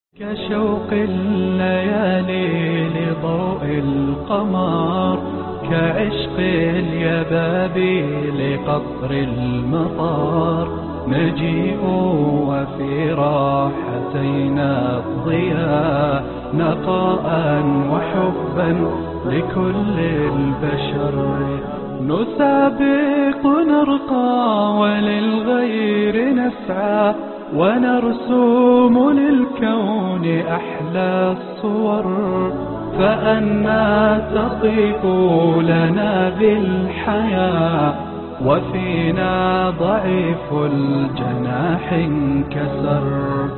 كشوق الليالي لضوء القمر، كعشق اليبابي لقطر المطر، نجيء وفي راحتينا الضياء، نقاء وحبا لكل البشر، نسابق نرقى وللغير نسعى، ونرسم للكون أحلى الصور، فأنا تطيب لنا بالحياة، وفينا ضعيف الجناح انكسر.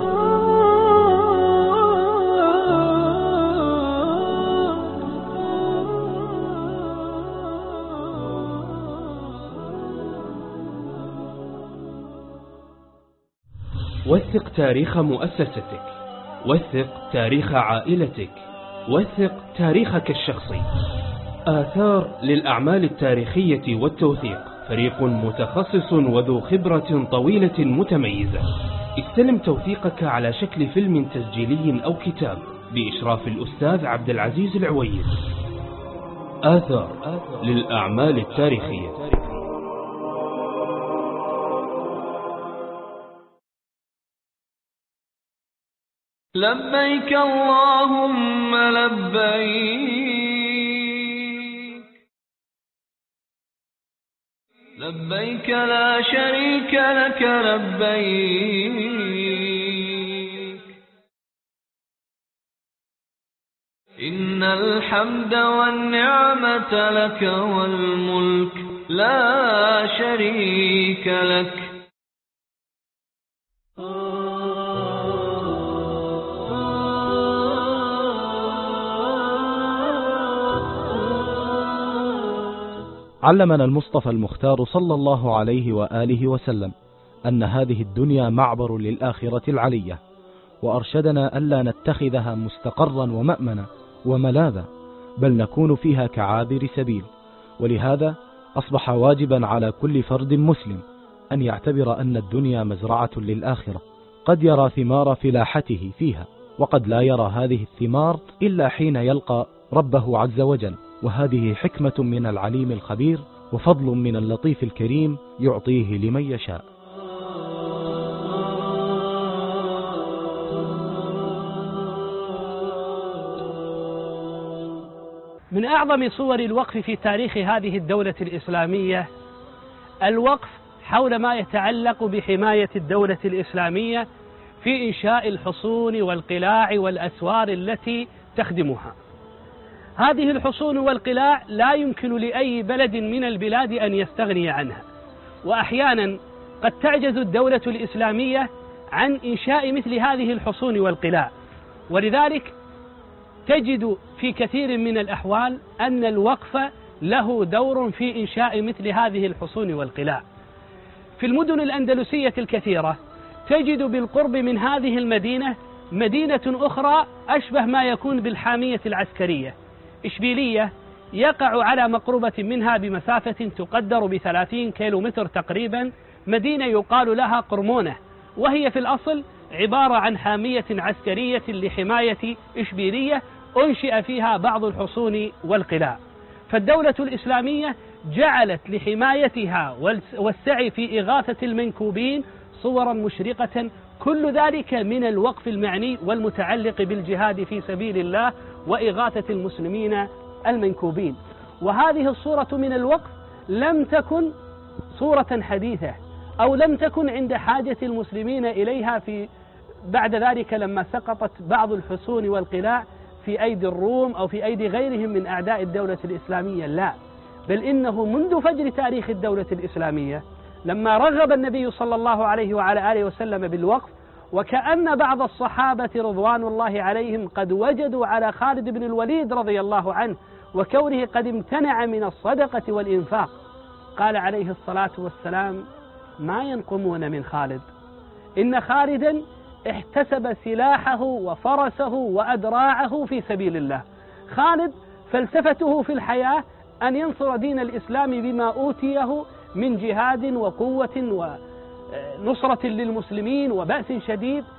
وثق تاريخ مؤسستك، وثق تاريخ عائلتك، وثق تاريخك الشخصي. آثار للأعمال التاريخية والتوثيق، فريق متخصص وذو خبرة طويلة متميزة. استلم توثيقك على شكل فيلم تسجيلي أو كتاب بإشراف الأستاذ عبد العزيز العويد. آثار للأعمال التاريخية. لبيك اللهم لبيك، لبيك لا شريك لك لبيك، إن الحمد والنعمة لك والملك لا شريك لك. علمنا المصطفى المختار صلى الله عليه وآله وسلم أن هذه الدنيا معبر للآخرة العلية، وأرشدنا ألا نتخذها مستقرا ومأمنا وملاذا، بل نكون فيها كعابر سبيل. ولهذا أصبح واجبا على كل فرد مسلم أن يعتبر أن الدنيا مزرعة للآخرة، قد يرى ثمار فلاحته فيها، وقد لا يرى هذه الثمار إلا حين يلقى ربه عز وجل، وهذه حكمة من العليم الخبير، وفضل من اللطيف الكريم يعطيه لمن يشاء. من أعظم صور الوقف في تاريخ هذه الدولة الإسلامية الوقف حول ما يتعلق بحماية الدولة الإسلامية في إنشاء الحصون والقلاع والأسوار التي تخدمها. هذه الحصون والقلاع لا يمكن لأي بلد من البلاد أن يستغني عنها، وأحيانا قد تعجز الدولة الإسلامية عن إنشاء مثل هذه الحصون والقلاع، ولذلك تجد في كثير من الأحوال أن الوقف له دور في إنشاء مثل هذه الحصون والقلاع. في المدن الأندلسية الكثيرة تجد بالقرب من هذه المدينة مدينة أخرى أشبه ما يكون بالحامية العسكرية، إشبيلية، يقع على مقربة منها بمسافة تقدر ب30 كيلومتر تقريبا مدينة يقال لها قرمونة، وهي في الأصل عبارة عن حامية عسكرية لحماية إشبيلية أنشئ فيها بعض الحصون والقلاع. فالدولة الإسلامية جعلت لحمايتها والسعي في إغاثة المنكوبين صورا مشرقة، كل ذلك من الوقف المعني والمتعلق بالجهاد في سبيل الله وإغاثة المسلمين المنكوبين. وهذه الصورة من الوقف لم تكن صورة حديثة، أو لم تكن عند حاجة المسلمين إليها في بعد ذلك لما سقطت بعض الحصون والقلاع في أيدي الروم أو في أيدي غيرهم من أعداء الدولة الإسلامية، لا، بل إنه منذ فجر تاريخ الدولة الإسلامية لما رغب النبي صلى الله عليه وعلى آله وسلم بالوقف، وكأن بعض الصحابة رضوان الله عليهم قد وجدوا على خالد بن الوليد رضي الله عنه وكونه قد امتنع من الصدقة والإنفاق، قال عليه الصلاة والسلام: ما ينقمون من خالد، إن خالدا احتسب سلاحه وفرسه وأدراعه في سبيل الله. خالد فلسفته في الحياة أن ينصر دين الإسلام بما أوتيه من جهاد وقوة ونصرة للمسلمين وبأس شديد،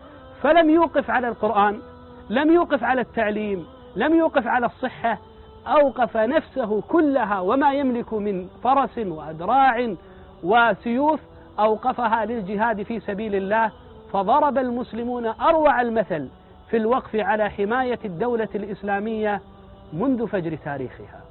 فلم يوقف على القرآن، لم يوقف على التعليم، لم يوقف على الصحة، أوقف نفسه كلها وما يملك من فرس وأدراع وسيوف أوقفها للجهاد في سبيل الله. فضرب المسلمون أروع المثل في الوقف على حماية الدولة الإسلامية منذ فجر تاريخها.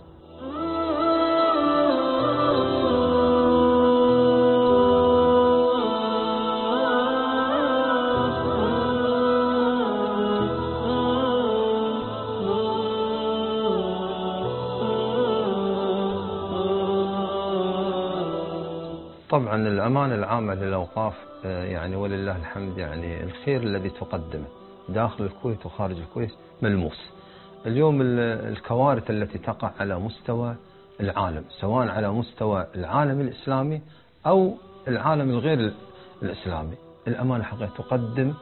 طبعا الأمانة العامة للأوقاف يعني ولله الحمد يعني الخير الذي تقدمه داخل الكويت وخارج الكويت ملموس. اليوم الكوارث التي تقع على مستوى العالم، سواء على مستوى العالم الإسلامي أو العالم الغير الإسلامي، الأمانة حقيقة تقدم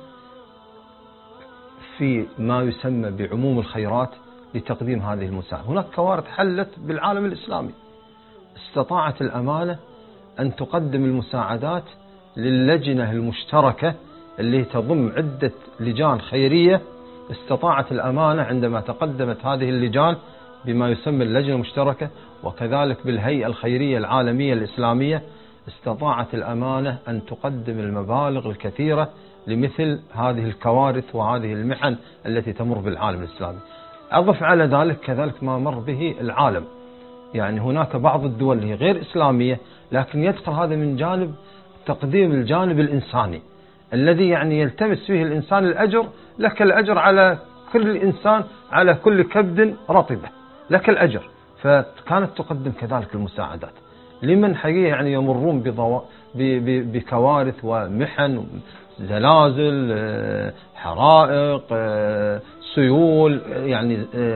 في ما يسمى بعموم الخيرات لتقديم هذه المساعدة. هناك كوارث حلت بالعالم الإسلامي، استطاعت الأمانة أن تقدم المساعدات للجنة المشتركة اللي تضم عدة لجان خيرية. استطاعت الأمانة عندما تقدمت هذه اللجان بما يسمى اللجنة المشتركة وكذلك بالهيئة الخيرية العالمية الإسلامية، استطاعت الأمانة أن تقدم المبالغ الكثيرة لمثل هذه الكوارث وهذه المحن التي تمر بالعالم الإسلامي. أضف على ذلك كذلك ما مر به العالم، يعني هناك بعض الدول اللي هي غير إسلامية لكن يدخل هذا من جانب تقديم الجانب الإنساني الذي يعني يلتمس فيه الإنسان الأجر، لك الأجر على كل إنسان على كل كبد رطبة لك الأجر. فكانت تقدم كذلك المساعدات لمن حقيقة يعني يمرون بكوارث ومحن، زلازل، حرائق، سيول، يعني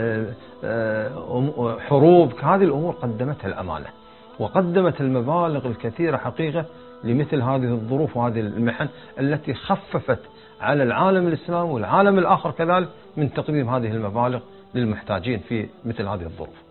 حروب. هذه الأمور قدمتها الأمانة وقدمت المبالغ الكثيرة حقيقة لمثل هذه الظروف وهذه المحن التي خففت على العالم الإسلامي والعالم الآخر كذلك من تقديم هذه المبالغ للمحتاجين في مثل هذه الظروف.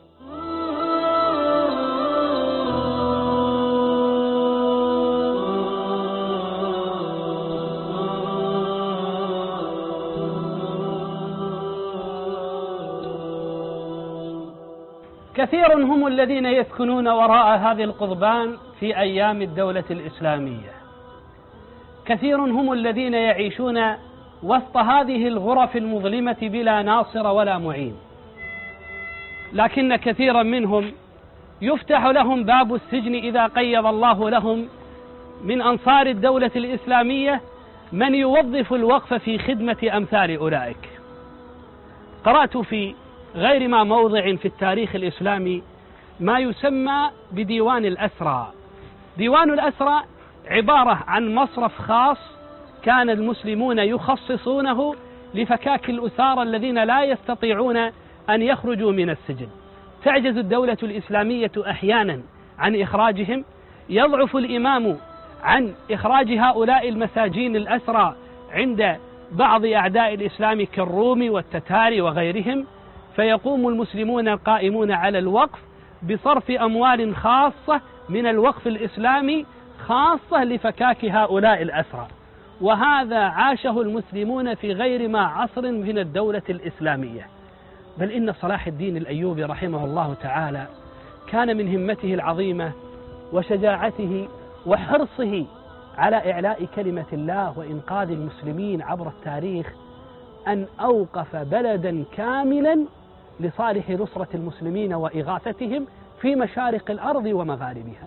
كثير هم الذين يسكنون وراء هذه القضبان في أيام الدولة الإسلامية، كثير هم الذين يعيشون وسط هذه الغرف المظلمة بلا ناصر ولا معين، لكن كثيرا منهم يفتح لهم باب السجن إذا قيض الله لهم من أنصار الدولة الإسلامية من يوظف الوقف في خدمة أمثال أولئك. قرأت في غير ما موضع في التاريخ الإسلامي ما يسمى بديوان الأسرى. ديوان الأسرى عبارة عن مصرف خاص كان المسلمون يخصصونه لفكاك الأسارى الذين لا يستطيعون أن يخرجوا من السجن. تعجز الدولة الإسلامية أحيانا عن إخراجهم، يضعف الإمام عن إخراج هؤلاء المساجين الأسرى عند بعض أعداء الإسلام كالروم والتتار وغيرهم، فيقوم المسلمون القائمون على الوقف بصرف أموال خاصة من الوقف الإسلامي خاصة لفكاك هؤلاء الأسرى. وهذا عاشه المسلمون في غير ما عصر من الدولة الإسلامية. بل إن صلاح الدين الأيوبي رحمه الله تعالى كان من همته العظيمة وشجاعته وحرصه على إعلاء كلمة الله وإنقاذ المسلمين عبر التاريخ أن أوقف بلدا كاملا لصالح نصرة المسلمين وإغاثتهم في مشارق الأرض ومغاربها.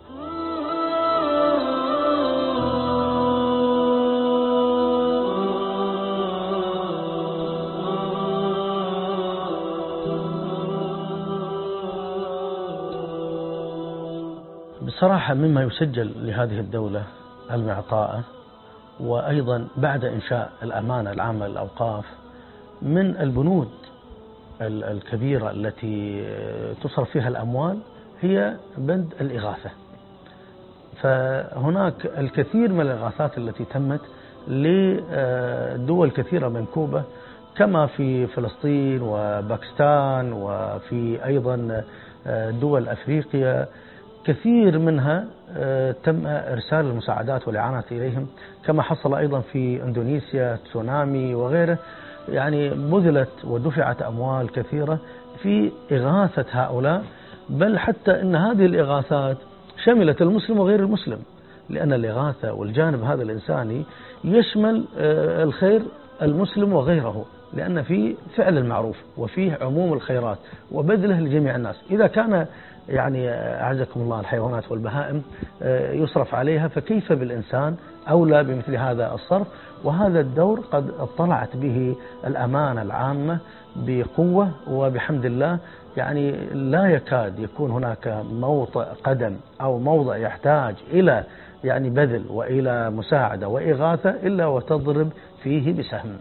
بصراحة مما يسجل لهذه الدولة المعطاءة، وأيضا بعد إنشاء الأمانة العامة للأوقاف، من البنود الكبيرة التي تصرف فيها الأموال هي بند الإغاثة. فهناك الكثير من الإغاثات التي تمت لدول كثيرة منكوبة كما في فلسطين وباكستان وفي أيضا دول أفريقيا، كثير منها تم إرسال المساعدات والإعانات إليهم، كما حصل أيضا في إندونيسيا تسونامي وغيره. يعني بذلت ودفعت أموال كثيرة في إغاثة هؤلاء، بل حتى أن هذه الإغاثات شملت المسلم وغير المسلم، لأن الإغاثة والجانب هذا الإنساني يشمل الخير المسلم وغيره، لأن فيه فعل المعروف وفيه عموم الخيرات وبذله لجميع الناس. إذا كان يعني أعزكم الله الحيوانات والبهائم يصرف عليها، فكيف بالإنسان أولى بمثل هذا الصرف؟ وهذا الدور قد اطلعت به الأمانة العامة بقوة، وبحمد الله يعني لا يكاد يكون هناك موطئ قدم أو موضع يحتاج إلى يعني بذل وإلى مساعدة وإغاثة إلا وتضرب فيه بسهم.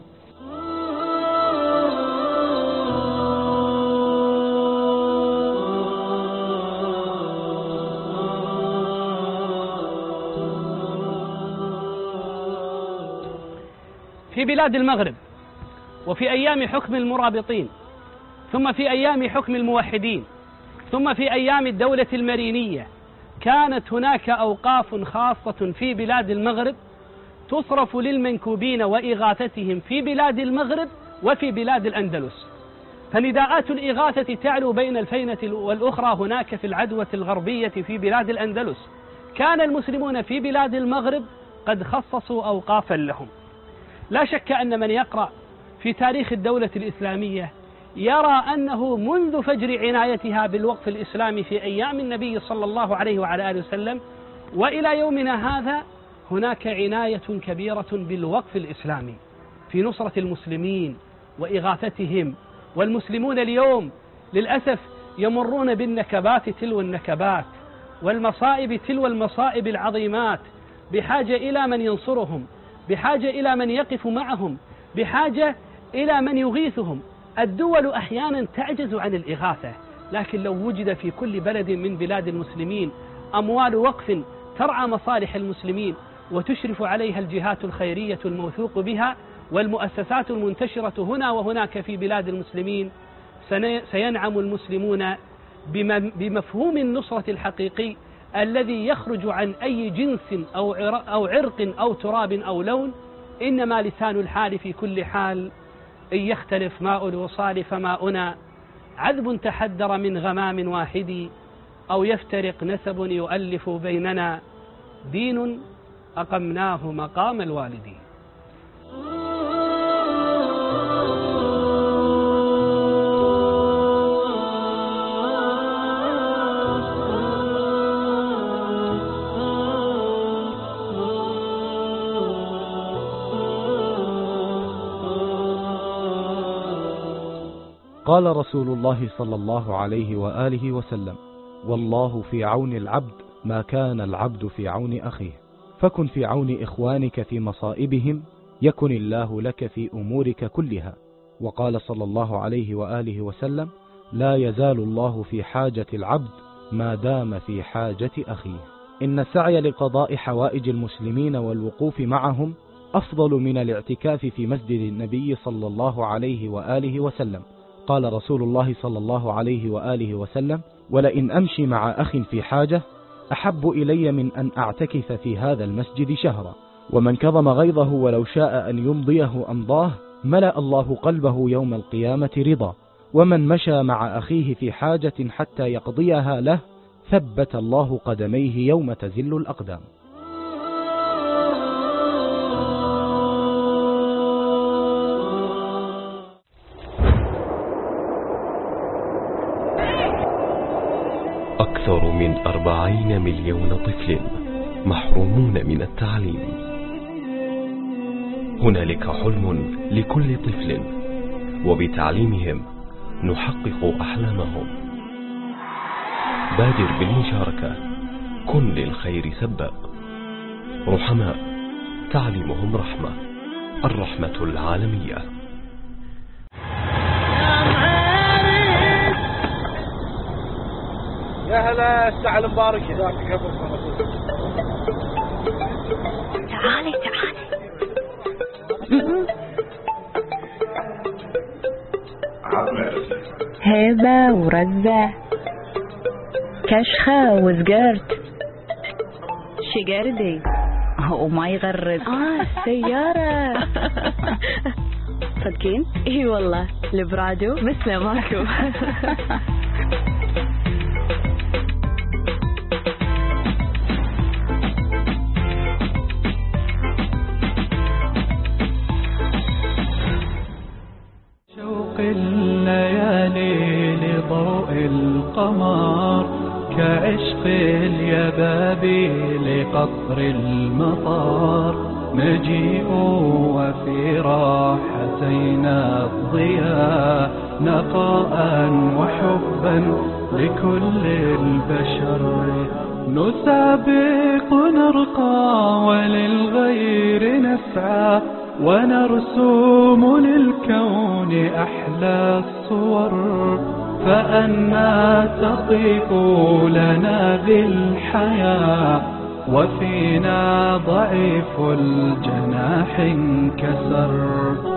في بلاد المغرب وفي أيام حكم المرابطين، ثم في أيام حكم الموحدين، ثم في أيام الدولة المرينية، كانت هناك أوقاف خاصة في بلاد المغرب تصرف للمنكوبين وإغاثتهم في بلاد المغرب وفي بلاد الأندلس. فنداءات الإغاثة تعلو بين الفينة والأخرى هناك في العدوة الغربية في بلاد الأندلس. كان المسلمون في بلاد المغرب قد خصصوا أوقافا لهم. لا شك أن من يقرأ في تاريخ الدولة الإسلامية يرى أنه منذ فجر عنايتها بالوقف الإسلامي في أيام النبي صلى الله عليه وعلى آله وسلم وإلى يومنا هذا هناك عناية كبيرة بالوقف الإسلامي في نصرة المسلمين وإغاثتهم. والمسلمون اليوم للأسف يمرون بالنكبات تلو النكبات والمصائب تلو المصائب العظيمات، بحاجة إلى من ينصرهم، بحاجة إلى من يقف معهم، بحاجة إلى من يغيثهم. الدول أحيانا تعجز عن الإغاثة، لكن لو وجد في كل بلد من بلاد المسلمين أموال وقف ترعى مصالح المسلمين وتشرف عليها الجهات الخيرية الموثوق بها والمؤسسات المنتشرة هنا وهناك في بلاد المسلمين، سينعم المسلمون بمفهوم النصرة الحقيقي الذي يخرج عن أي جنس أو عرق أو تراب أو لون، إنما لسان الحال في كل حال. إن يختلف ماء الوصال فماؤنا عذب تحدر من غمام واحد، أو يفترق نسب يؤلف بيننا دين أقمناه مقام الوالدين. قال رسول الله صلى الله عليه وآله وسلم: والله في عون العبد ما كان العبد في عون أخيه، فكن في عون إخوانك في مصائبهم يكن الله لك في أمورك كلها. وقال صلى الله عليه وآله وسلم: لا يزال الله في حاجة العبد ما دام في حاجة أخيه. إن السعي لقضاء حوائج المسلمين والوقوف معهم أفضل من الاعتكاف في مسجد النبي صلى الله عليه وآله وسلم. قال رسول الله صلى الله عليه وآله وسلم: ولئن أمشي مع أخ في حاجة أحب إلي من أن أعتكف في هذا المسجد شهرا. ومن كظم غيظه ولو شاء أن يمضيه أمضاه ملأ الله قلبه يوم القيامة رضا. ومن مشى مع أخيه في حاجة حتى يقضيها له ثبت الله قدميه يوم تزل الأقدام. أكثر من 40 مليون طفل محرومون من التعليم. هنالك حلم لكل طفل، وبتعليمهم نحقق أحلامهم. بادر بالمشاركة، كن للخير سباق. رحماء، تعليمهم رحمة. الرحمة العالمية. يا هلا، الساعة المبارك ذاك قبل. تعالي هبة ورزة كشخة وزقرت شقردي وما يغرد السيارة صدقين؟ اي والله البرادو مثل ماكو. شوق الليالي لضوء القمر كعشق اليبابي لقطر المطار نجيء وفي راحتينا الضياء نقاء وحبا لكل البشر نسابق نرقى وللغير نسعى ونرسم للكون أحلى الصور فأنا تطيق لنا بالحياة وفينا ضعيف الجناح انكسر